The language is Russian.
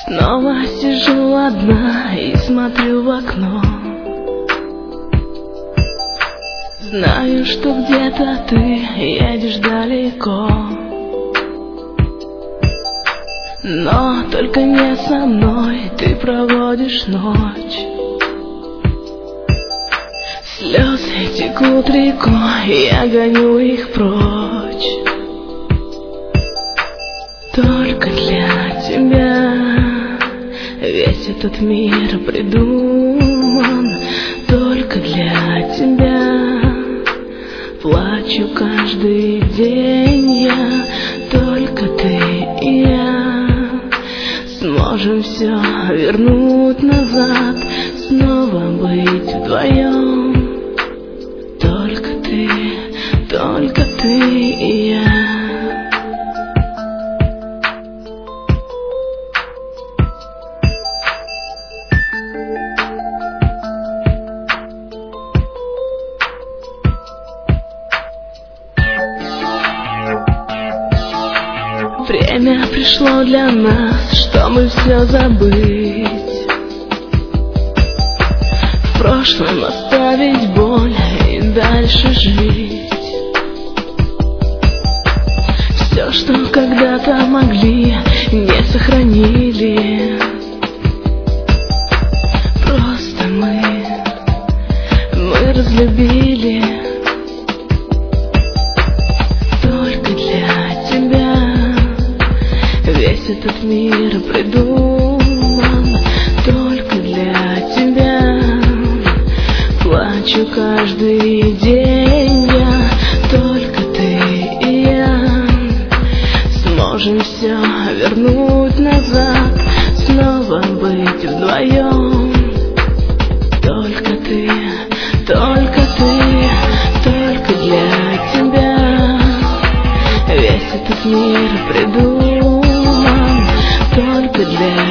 Снова сижу одна и смотрю в окно. Знаю, что где-то ты едешь далеко, но только не со мной ты проводишь ночь. Слезы текут рекой, я гоню их прочь. Только для тебя весь этот мир придуман. Только для тебя плачу каждый день я. Только ты и я сможем все вернуть назад, снова быть вдвоем. Только ты и я. Время пришло для нас, чтобы все забыть, в прошлом оставить боль и дальше жить. Все, что когда-то могли, не сохранили. Просто мы разлюбили. Только для тебя весь этот мир придуман. Только для тебя плачу каждый день я. Только ты и я сможем все вернуть назад, снова быть вдвоем. Только ты, только для тебя весь этот мир придуман. Только для